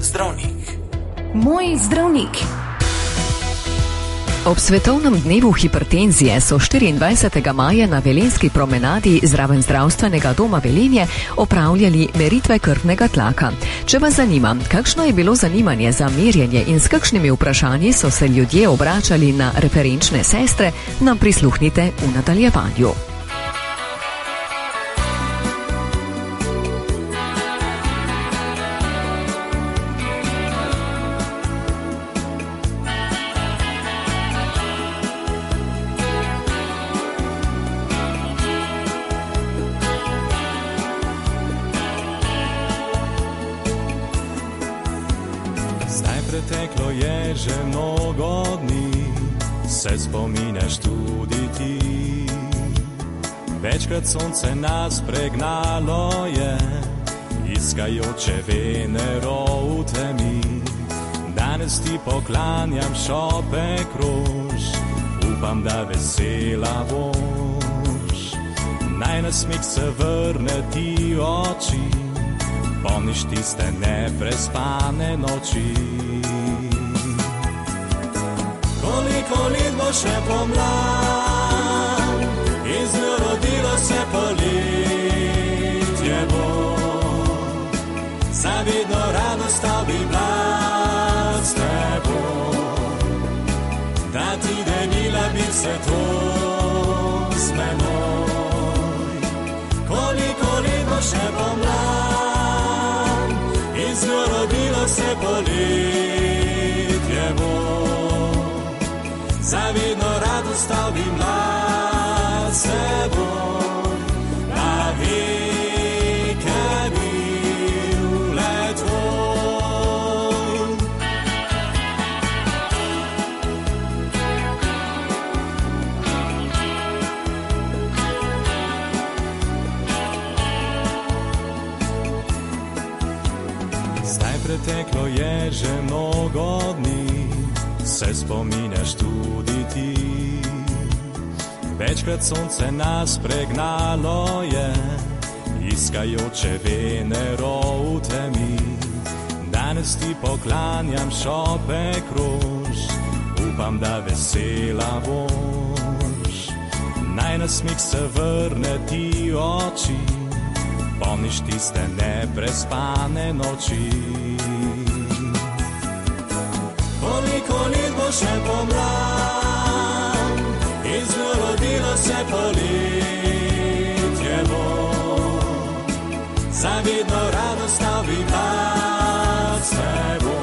zdravnik. Moj zdravnik. Ob svetovnem dnevu hipertenzije so 24. maja na Velenjski promenadi zraven zdravstvenega doma Velenje opravljali meritve krvnega tlaka. Če vas zanima, kakšno je bilo zanimanje za merjenje in s kakšnimi vprašanji so se ljudje obračali na referenčne sestre, nam prisluhnite v nadaljevanju. Preteklo je že mnogo dni, se spominjaš tudi ti. Večkrat sonce nas pregnalo je, iskajoče Venero v temi. Danes ti poklanjam šopek rož, upam, da vesela boš. Naj nasmih se vrne ti oči, pomniš tiste neprespane noči. Koliko let bo še pomlad, iz njo rodilo se poletje bo. Zavedno radost bi bila s tebo, da ti delila bi se to s menoj. Koliko let bo še pomlad, iz njo rodilo se poletje bo. Zavedno radost bi bila s teboj, na veke bil le tvoj. Zdaj preteklo je že mnogo dni, se spominjaš tudi ti. Večkrat sonce nas pregnalo je, iskajoče Venero v temi. Danes ti poklanjam šopek rož, upam, da vesela boš. Naj nasmih se vrne ti oči, pomniš tiste neprespane noči. Koliko let bo še pomlad, iz njo rodilo se poletje bo. Zavedno radost bi bila s tebo,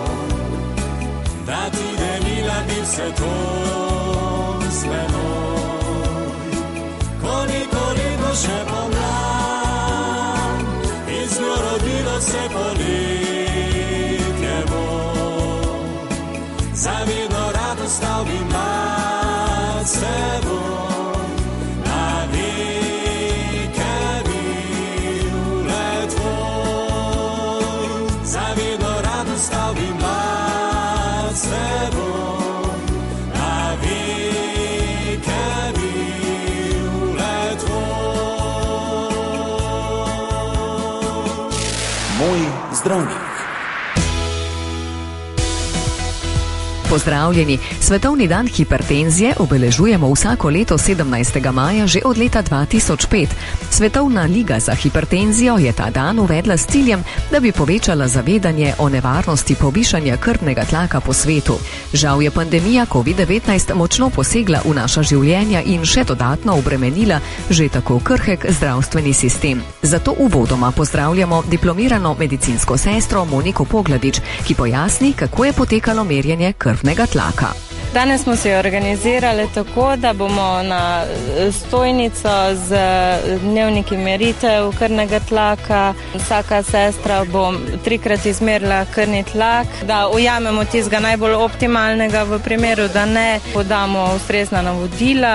da ti delila bi se to s menoj. Koliko let bo še pomlad, iz njo rodilo se poletje bo. Zavedno radost bi bila s tebo, na veke bil le tvoj. Zavedno radost bi bila s tebo, na veke bil le tvoj. Moj zdravnik. Pozdravljeni! Svetovni dan hipertenzije obeležujemo vsako leto 17. maja že od leta 2005. Svetovna liga za hipertenzijo je ta dan uvedla s ciljem, da bi povečala zavedanje o nevarnosti povišanja krvnega tlaka po svetu. Žal je pandemija COVID-19 močno posegla v naša življenja in še dodatno obremenila že tako krhek zdravstveni sistem. Zato uvodoma pozdravljamo diplomirano medicinsko sestro Moniko Pogladič, ki pojasni, kako je potekalo merjenje krvnega tlaka. Danes smo se organizirali tako, da bomo na stojnico z dnevniki meritev krvnega tlaka. Vsaka sestra bo 3-krat izmerila krvni tlak, da ujamemo tistega najbolj optimalnega, v primeru, da ne podamo ustrezna navodila.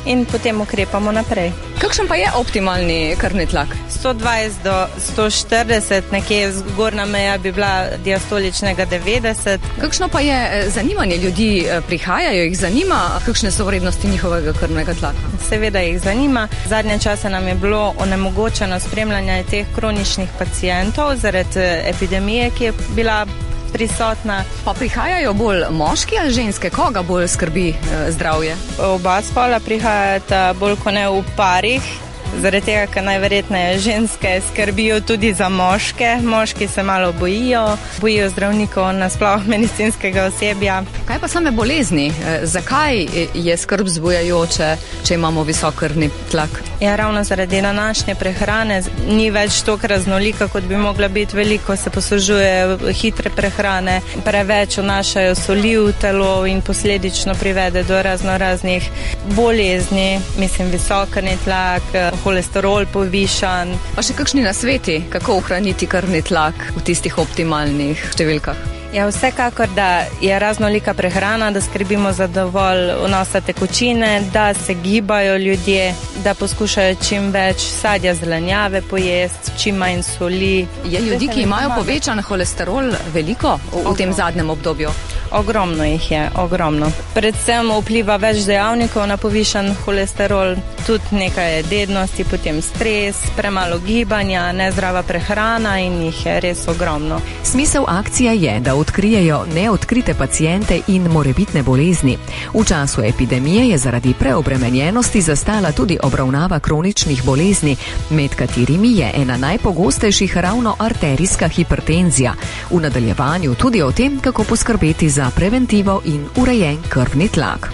in potem ukrepamo naprej. Kakšen pa je optimalni krvni tlak? 120 do 140, nekje zgornja meja bi bila diastoličnega 90. Kakšno pa je zanimanje ljudi? Prihajajo, jih zanima, kakšne so vrednosti njihovega krvnega tlaka? Seveda jih zanima. Zadnje čase nam je bilo onemogočeno spremljanje teh kroničnih pacientov zaradi epidemije, ki je bila prisotna. Pa prihajajo bolj moški ali ženske? Koga bolj skrbi zdravje? Oba spola prihajata bolj kot ne v parih, zaradi tega, ker najverjetneje ženske skrbijo tudi za moške. Moški se malo bojijo zdravnikov, nasploh medicinskega osebja. Kaj pa same bolezni? Zakaj je skrb vzbujajoče, če imamo visok krvni tlak? Ja, ravno zaradi današnje prehrane ni več toliko raznolika, kot bi mogla biti. Veliko se poslužuje hitre prehrane, preveč vnašajo soli v telo in posledično privede do raznih bolezni, visok krvni tlak, holesterol povišan. Pa še kakšni nasveti, kako ohraniti krvni tlak v tistih optimalnih številkah? Ja, vsekakor, da je raznolika prehrana, da skrbimo za dovolj vnosa tekočine, da se gibajo ljudje, da poskušajo čim več sadja, zelenjave pojesti, čim manj soli. Je ljudi, ki imajo povečan holesterol, veliko v tem zadnjem obdobju? Ogromno jih je, ogromno. Predvsem vpliva več dejavnikov na povišan holesterol, tudi nekaj dednosti, potem stres, premalo gibanja, nezdrava prehrana in jih je res ogromno. Smisel akcije je, da odkrijejo neodkrite paciente in morebitne bolezni. V času epidemije je zaradi preobremenjenosti zastala tudi obravnava kroničnih bolezni, med katerimi je ena najpogostejših ravno arterijska hipertenzija. V nadaljevanju tudi o tem, kako poskrbeti za preventivo in urejen krvni tlak.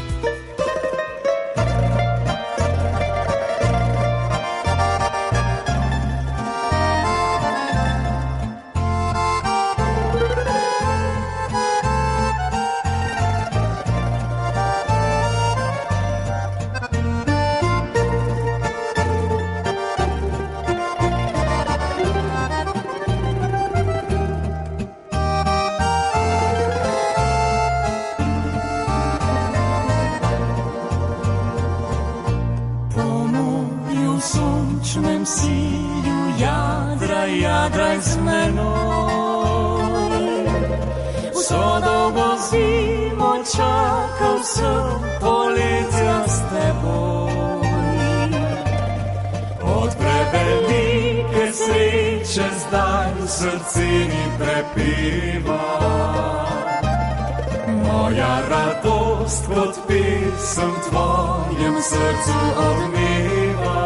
sončnem siju jadraj z menoj. Vso dolgo zimo čakal sem poletja s teboj. Od prevelike sreče zdaj srce mi prepeva. Moja radost kot pesem tvojem srcu odmeva.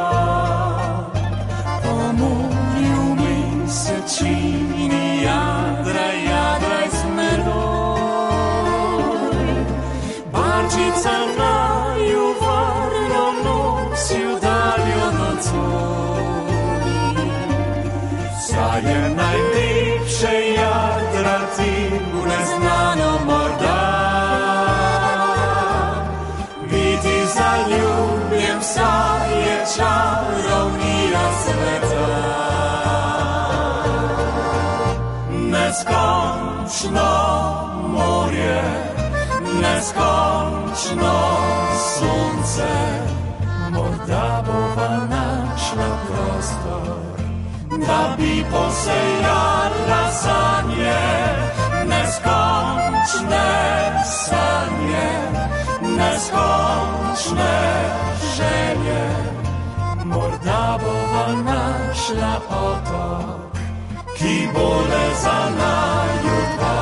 Po moji mesečini jadraj z menoj. Barčica naju varno nosi v daljo nocoj. Saj je najlepše jadrati v neznano morda. Biti zaljubljen saj je čarovnija sveta. Neskončno morje, neskončno sonce, morda bova našla prostor, da bi posejala sanje, neskončne sanje, neskončne želje. Morda bova našla otok, ki bo le za naju dva.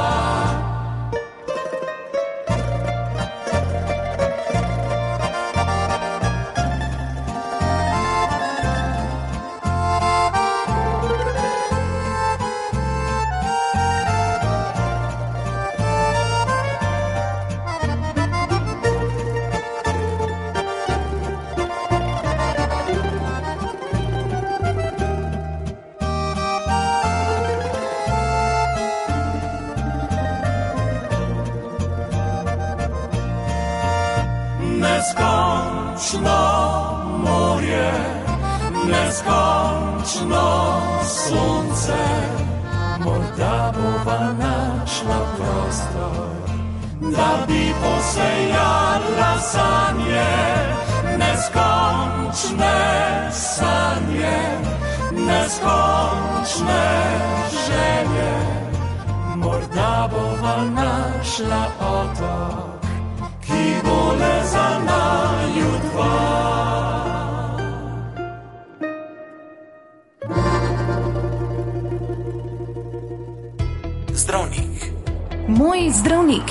Neskončno morje, neskončno sonce, morda bova našla prostor, da bi posejala sanje, neskončne sanje, neskončne želje. Morda bova našla otok, ki bo le za naju dva. Zdravnik. Moj zdravnik.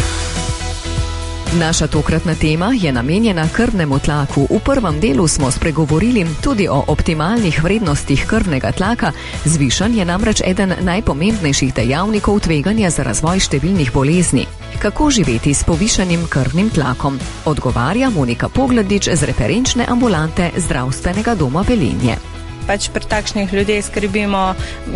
Naša tokratna tema je namenjena krvnemu tlaku. V prvem delu smo spregovorili tudi o optimalnih vrednostih krvnega tlaka. Zvišan je namreč eden najpomembnejših dejavnikov tveganja za razvoj številnih bolezni. Kako živeti s povišanim krvnim tlakom? Odgovarja Monika Pogladič z referenčne ambulante Zdravstvenega doma Velenje. Pač pri takšnih ljudeh skrbimo,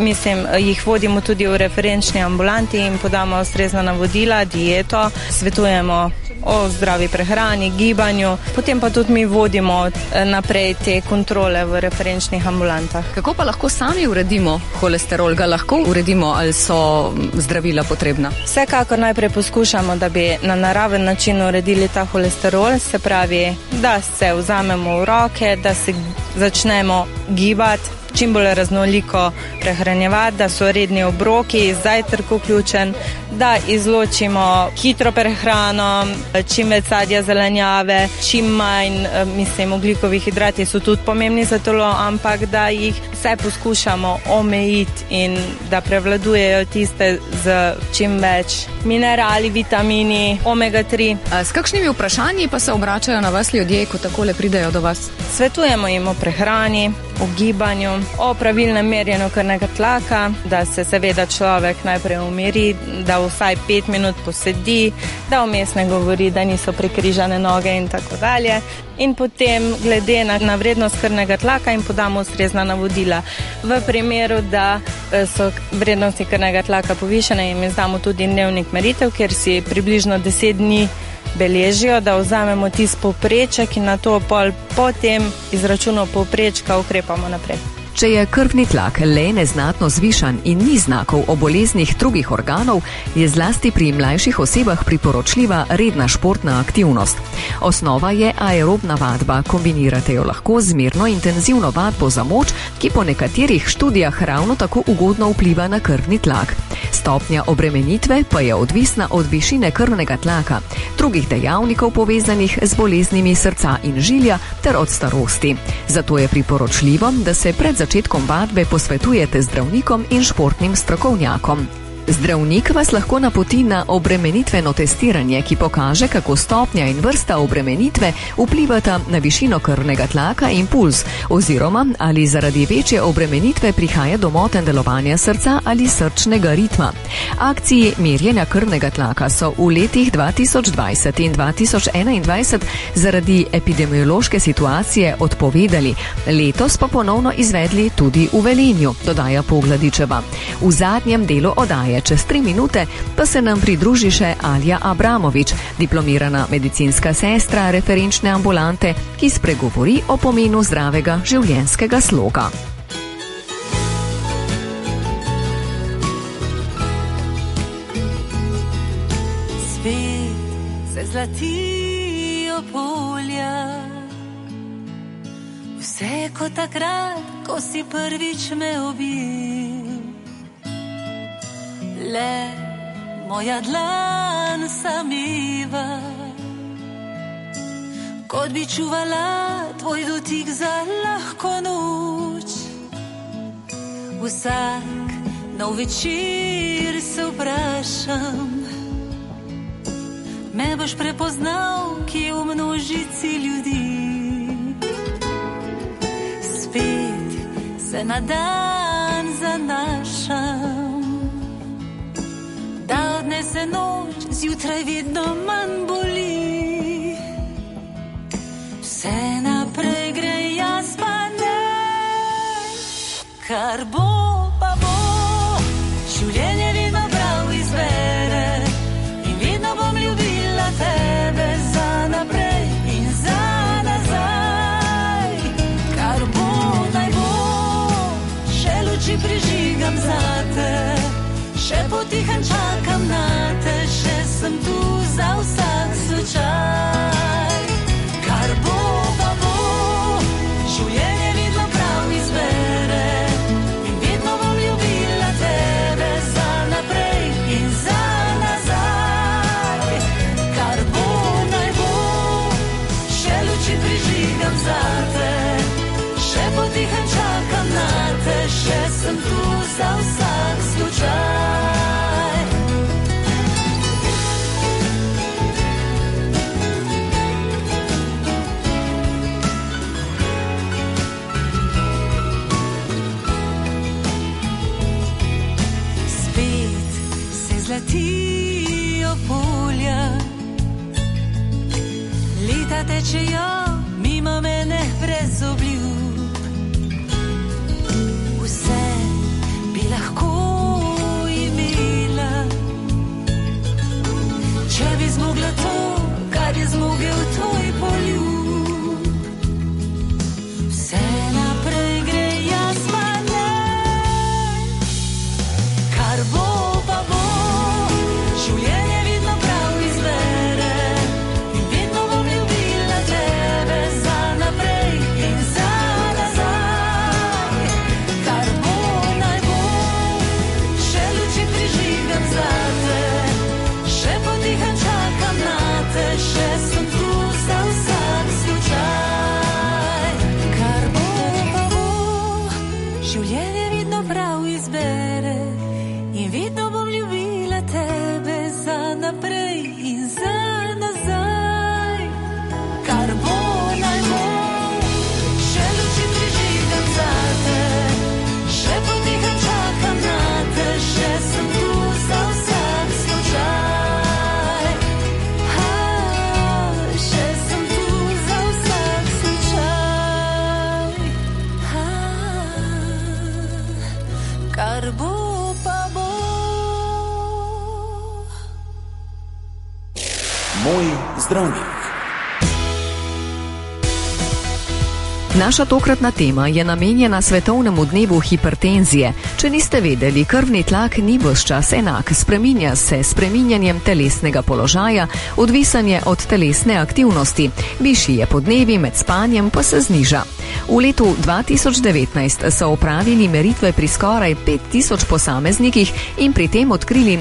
jih vodimo tudi v referenčni ambulanti in podamo ustrezna navodila, dieto, svetujemo o zdravi prehrani, gibanju, potem pa tudi mi vodimo naprej te kontrole v referenčnih ambulantah. Kako pa lahko sami uredimo holesterol? Ga lahko uredimo ali so zdravila potrebna? Vsekakor najprej poskušamo, da bi na naraven način uredili ta holesterol, se pravi, da se vzamemo v roke, da se začnemo gibati, čim bolj raznoliko prehranjevati, da so redni obroki, zajtrk vključen, da izločimo hitro prehrano, čim več sadja, zelenjave, čim manj, ogljikovih hidrati so tudi pomembni za telo, ampak da jih vse poskušamo omejiti in da prevladujejo tiste z čim več minerali, vitamini, omega-3. S kakšnimi vprašanji pa se obračajo na vas ljudje, ko takole pridejo do vas? Svetujemo jim o prehrani, o gibanju, o pravilnem merjenju krvnega tlaka, da se seveda človek najprej umiri, da vsaj 5 minut posedi, da vmes ne govori, da niso prekrižane noge in tako dalje. In potem glede na vrednost krvnega tlaka jim podamo ustrezna navodila. V primeru, da so vrednosti krvnega tlaka povišene, jim izdamo tudi dnevnik meritev, kjer si približno 10 dni beležijo, da vzamemo tisti povpreček in na to potem izračuno povprečka ukrepamo naprej. Če je krvni tlak le neznatno zvišan in ni znakov o boleznih drugih organov, je zlasti pri mlajših osebah priporočljiva redna športna aktivnost. Osnova je aerobna vadba, kombinirate jo lahko z mirno intenzivno vadbo za moč, ki po nekaterih študijah ravno tako ugodno vpliva na krvni tlak. Stopnja obremenitve pa je odvisna od višine krvnega tlaka, drugih dejavnikov povezanih z boleznimi srca in žilja ter od starosti. Zato je priporočljivo, da se pred začetkom vadbe posvetujete zdravnikom in športnim strokovnjakom. Zdravnik vas lahko napoti na obremenitveno testiranje, ki pokaže, kako stopnja in vrsta obremenitve vplivata na višino krvnega tlaka in puls, oziroma ali zaradi večje obremenitve prihaja do motenj delovanja srca ali srčnega ritma. Akciji merjenja krvnega tlaka so v letih 2020 in 2021 zaradi epidemiološke situacije odpovedali. Letos pa ponovno izvedli tudi v Velenju, dodaja Pogladičeva. V zadnjem delu oddaje čez 3 minute pa se nam pridruži še Alja Abramovič, diplomirana medicinska sestra referenčne ambulante, ki spregovori o pomenu zdravega življenjskega sloga. Svet se zlatijo polja, vse kot takrat, ko si prvič me objel. Le moja dlan sameva, kot bi čuvala tvoj dotik za lahko noč. Vsak nov večer se vprašam, me boš prepoznal, kje v množici ljudi. Spet se na dan zanašam, da odnese noč, zjutraj vedno manj boli. Vse naprej gre, jaz pa ne. Kar bo, pa bo, življenje vedno prav izbere in vedno bom ljubila tebe za naprej in za nazaj. Kar bo, naj bo, še luči prižigam zate, še potihem čakam na te, še sem tu za vsak slučaj. Kar bo, pa bo, zlatijo polja. Leta tečejo mimo mene brez obljub. Vse bi lahko imela, če bi zmogla to, kar je zmogel tvoj poljub. Vse naprej gre, jaz pa ne. Kar bo pa bo, življenje vidno prav izbere. In vedno bom ljubila tebe za naprej in za nazaj. Kar bo naj bo, še luči prižigam zate, še potihem čakam na te, še sem tu za vsak slučaj. Kar bo pa bo, življenje vidno prav izbere. In vedno bom ljubila tebe za naprej in za nazaj. Kar bo naj bo, še luči prižigam zate, še potihem čakam na te, še sem tu za vsak slučaj. Še sem tu za vsak slučaj. Kar bo pa bo. Moj zdravnik. Naša tokratna tema je namenjena svetovnemu dnevu hipertenzije. Če niste vedeli, krvni tlak ni ves čas enak, spreminja se s spreminjanjem telesnega položaja, odvisen je od telesne aktivnosti, višji je podnevi, med spanjem pa se zniža. V letu 2019 so opravili meritve pri skoraj 5000 posameznikih in pri tem odkrili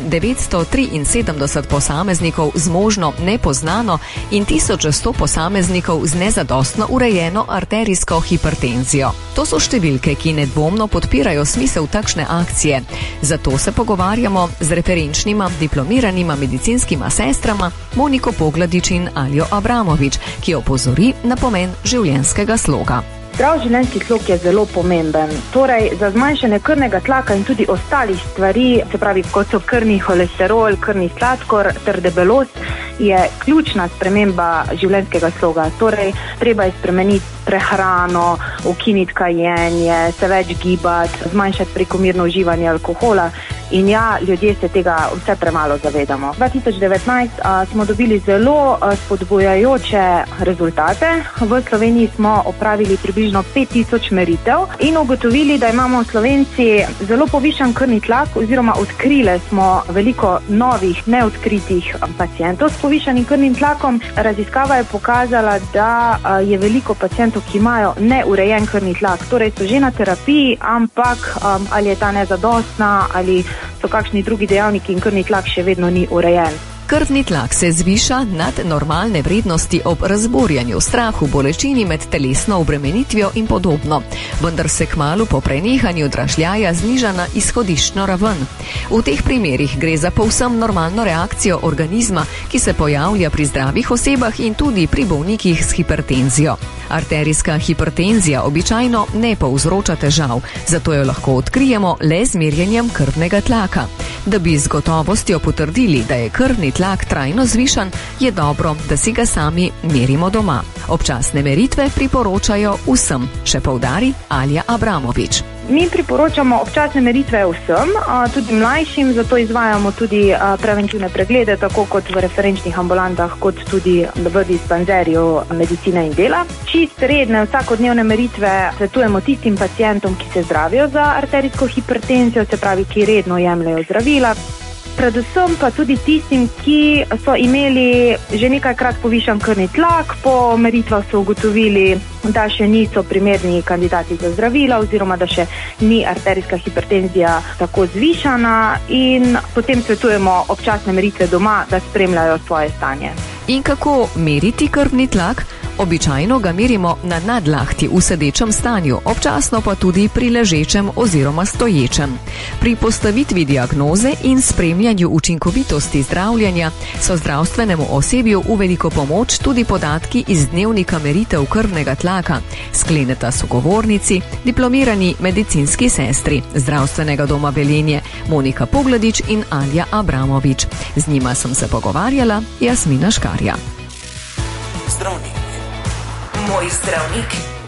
973 posameznikov z možno nepoznano in 1100 posameznikov z nezadostno urejeno arterijsko hipertenzijo. To so številke, ki nedvomno podpirajo smisel takšne akcije. Zato se pogovarjamo z referenčnima diplomiranima medicinskima sestrama Moniko Pogladič in Aljo Abramovič, ki opozori na pomen življenjskega sloga. Zdrav življenjski slog je zelo pomemben. Torej, za zmanjšanje krvnega tlaka in tudi ostalih stvari, se pravi, kot so krvni holesterol, krvni sladkor ter debelost, je ključna sprememba življenjskega sloga. Torej, treba je spremeniti prehrano, ukiniti kajenje, se več gibati, zmanjšati prekomerno uživanje alkohola. In ja, ljudje se tega vse premalo zavedamo. 2019 smo dobili zelo spodbujajoče rezultate. V Sloveniji smo opravili približno 5000 meritev in ugotovili, da imamo Slovenci zelo povišan krvni tlak, oziroma odkrile smo veliko novih neodkritih pacientov s povišanim krvnim tlakom. Raziskava je pokazala, da je veliko pacientov, ki imajo neurejen krvni tlak, torej so že na terapiji, ampak ali je ta nezadostna ali so kakšni drugi dejavniki in krvni tlak še vedno ni urejen. Krvni tlak se zviša nad normalne vrednosti ob razburjanju, strahu, bolečini med telesno obremenitvijo in podobno. Vendar se kmalu po prenehanju dražljaja zniža na izhodiščno raven. V teh primerih gre za povsem normalno reakcijo organizma, ki se pojavlja pri zdravih osebah in tudi pri bolnikih s hipertenzijo. Arterijska hipertenzija običajno ne povzroča težav, zato jo lahko odkrijemo le z merjenjem krvnega tlaka. Da bi z gotovostjo potrdili, da je krvni tlak trajno zvišan, je dobro, da si ga sami merimo doma. Občasne meritve priporočajo vsem, še poudari Alja Abramovič. Mi priporočamo občasne meritve vsem, tudi mlajšim, zato izvajamo tudi preventivne preglede, tako kot v referenčnih ambulantah, kot tudi v dispanzerju medicine in dela. Čist redne vsakodnevne meritve svetujemo tistim pacientom, ki se zdravijo za arterijsko hipertenzijo, se pravi, ki redno jemljejo zdravila. Predvsem pa tudi tistim, ki so imeli že nekajkrat povišan krvni tlak, po meritvah so ugotovili, da še niso primerni kandidati za zdravila oziroma da še ni arterijska hipertenzija tako zvišana, in potem svetujemo občasne meritve doma, da spremljajo svoje stanje. In kako meriti krvni tlak? Običajno ga merimo na nadlahti v sedečem stanju, občasno pa tudi pri ležečem oziroma stoječem. Pri postavitvi diagnoze in spremljanju učinkovitosti zdravljenja so zdravstvenemu osebju v veliko pomoč tudi podatki iz dnevnika meritev krvnega tlaka, skleneta sogovornici, diplomirani medicinski sestri Zdravstvenega doma Velenje Monika Pogladič in Alja Abramovič. Z njima sem se pogovarjala Jasmina Škarja. Zdravnik. Moj zdravnik.